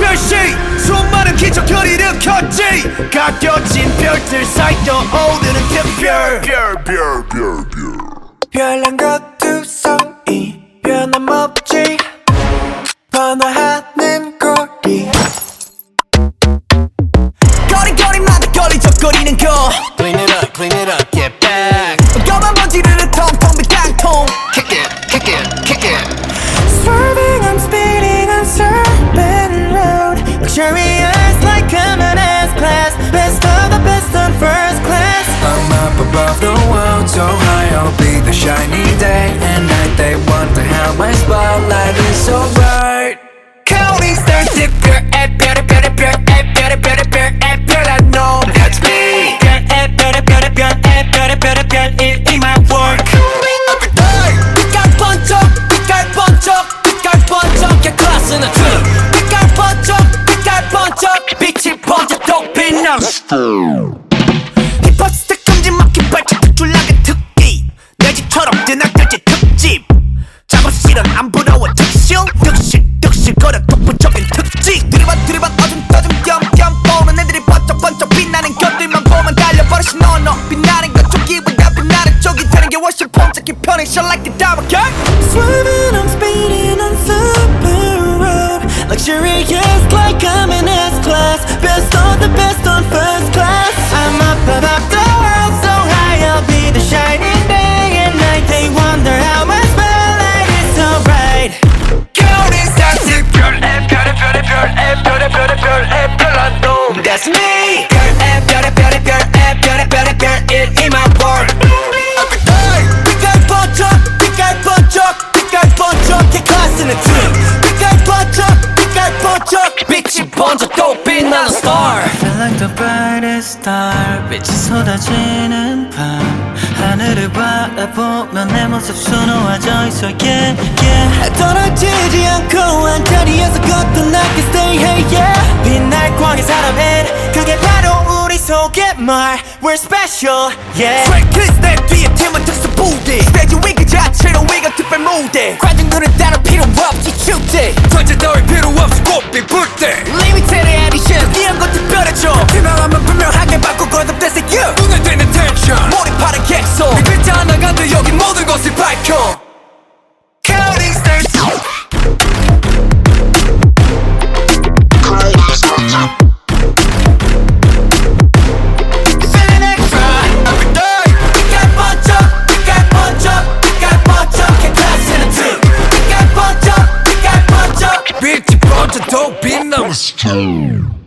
별시 수많은 기적을 일으켰지 가껴진 별들 사이 떠오르는 특별 별난 것두성이 변함없지 번화하는 거리 거리거리마다 걸리적거리는 거 Clean it up, get back 검은 먼지를 텅텅 빈 땅통 Kick it Swerving, I'm speeding on Serpent Road. Luxurious like coming S-Class. Best of the best on first class. I'm up above the world, so high I'll be the shiny day and night. They wonder how my spotlight is so bright. Counting stars differ at better I know that's me in my work every day 빛깔 번쩍 야 클래스는 트 빛깔 번쩍 빛이 번져 또 빛나 힙합 스택 큼지막히 발짝 특출나게 특기 내 집처럼 뜨날떨지 특집 작업실은 안 부러워 특실 득실거려 독보적인 특징 들이받 어둠 띄엄띄엄 보는 애들이 번쩍 빛나는 것들만 보면 달려버릇이 너너 빛나는 것 쪽이보다 빛나는 쪽이 되는 게 훨씬 번쩍히 편해 Shine like a diamond girl Swerving, I'm speeding on Super Road. Luxurious like coming S-Class. Best of the best on first class. I'm up above the world, so high I'll be the shining day and night. They wonder how my spotlight is so bright. Counting stars differ at 별안 놈 That's me 별 in my world every day 빛깔 번쩍 개 클래스는 트 빛깔 번쩍 빛이 번져 또 빛나는 star Feel like the brightest star. 빛이 쏟아지는 밤. 하늘을 바라보면 내 모습 수놓아져 있어. Yeah, yeah. 떨어지지 않고 한자리에서 거듭나게 stay hey yeah. 빛날 광의 사람은 그게 바로 우리 속의 말. We're special, yeah. Franklin 내 뒤에 팀은 특수 부대 스테이지 위그 자체로 위가 특별 무대 관중들은 따로 필요 없이 축제 전체 따위 필요 없이 꽃빛 불때 Limited edition 이런 것 특별해져 유명하면 분명하게 바꾸고 거듭대세 you 눈에 띄는 텐션 몰입하는 객석 네 글자 하나가 돼 여기 모든 것을 밝혀 Counting stars Feeling extra every day 빛깔 번쩍 개 클래스는 트 빛깔 번쩍 빛이 번져 또 빛나는